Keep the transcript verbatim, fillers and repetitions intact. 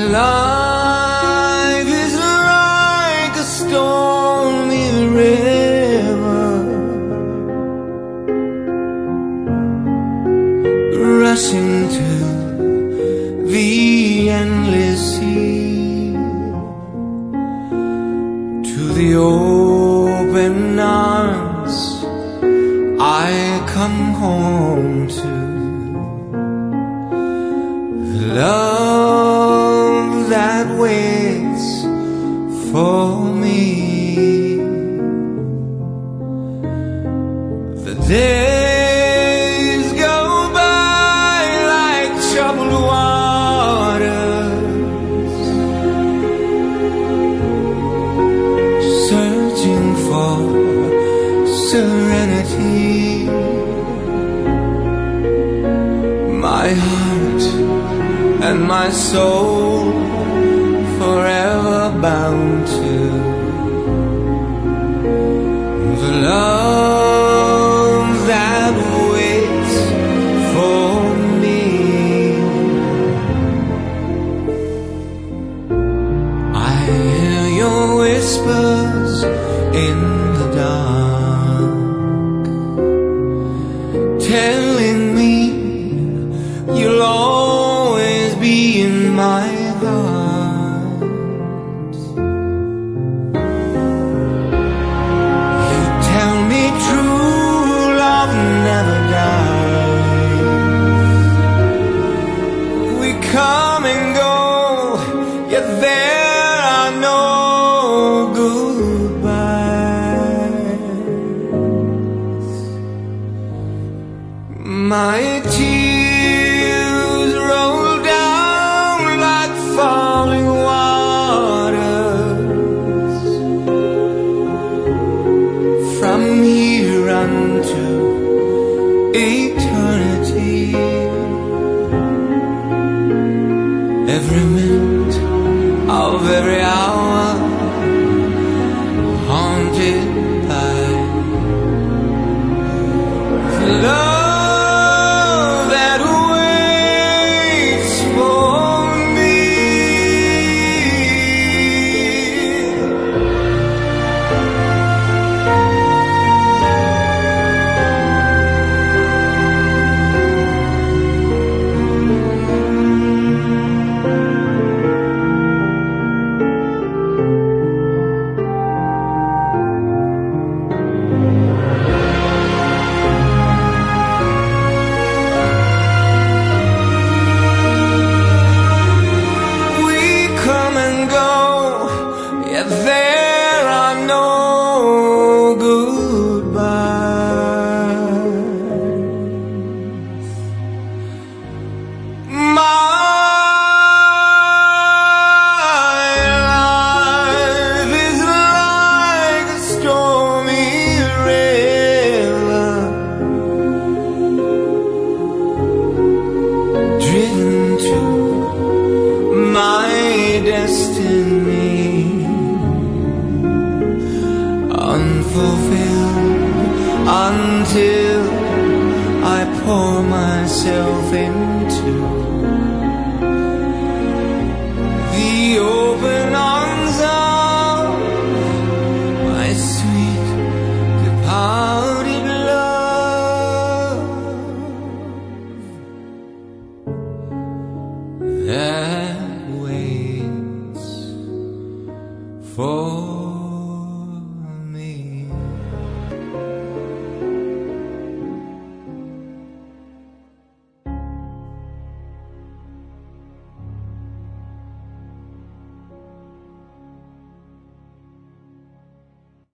Life is like a stormy river rushing to the endless sea, to the open arms I come home to. The love that waits for me. The days go by like troubled waters, searching for serenity. My heart and my soul forever bound to the love that waits for me. I hear your whispers in the dark, telling me you'll always be in my heart. You tell me true love never dies. We come and go, yet there are no goodbyes. My tears roll down like falling waters from here unto eternity. Every minute of every hour haunted by the love there are no goodbyes. My life is like a stormy river driven to my destiny, unfulfilled until I pour myself into the open arms of my sweet departed love that waits for